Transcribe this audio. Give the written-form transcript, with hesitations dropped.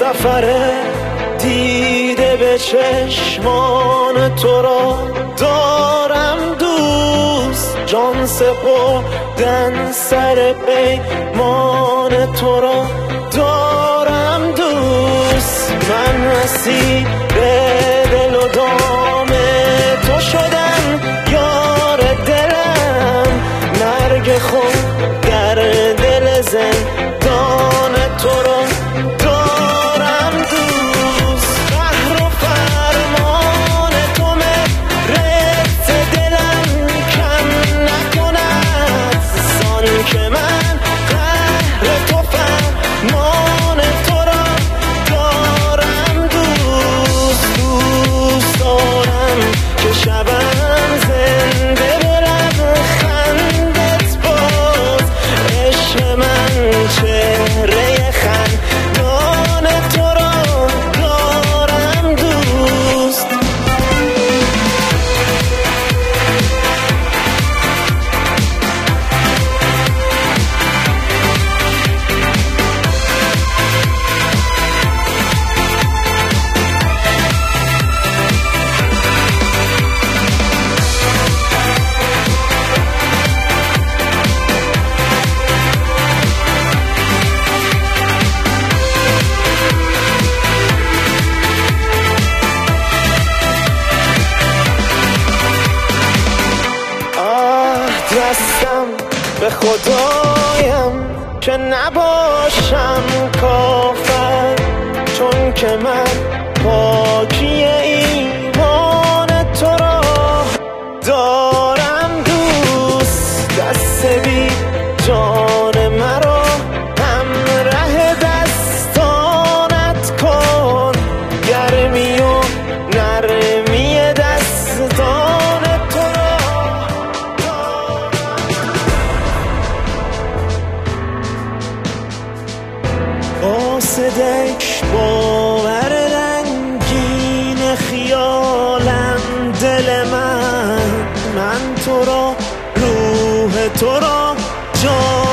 سفره دیده به چشمان تو را دارم دوست، جان سپردن سر پیمان تو را دارم دوست. من اسیر دل و دام تو شدم یار دلم، مرگ خود در دل زندان تو را دارم دوست. قهر و فرمان تو مهرت دلم کم نکند، زان که من قهر تو فرمان تو را دارم دوست. دوست دارم که شبم زنده برم خندت باز، عشق من چهره خندان تو را دارم دوست. دستم به خدایم که نباشم کافر، چون که من پاکی ایمان تو را دارم دوست. دست بی جان مرا همراه دستانت کن، گرمی و نرمی دستان تو را. قاصدش باور رنگین خیالم دل من تو را روح تو را جان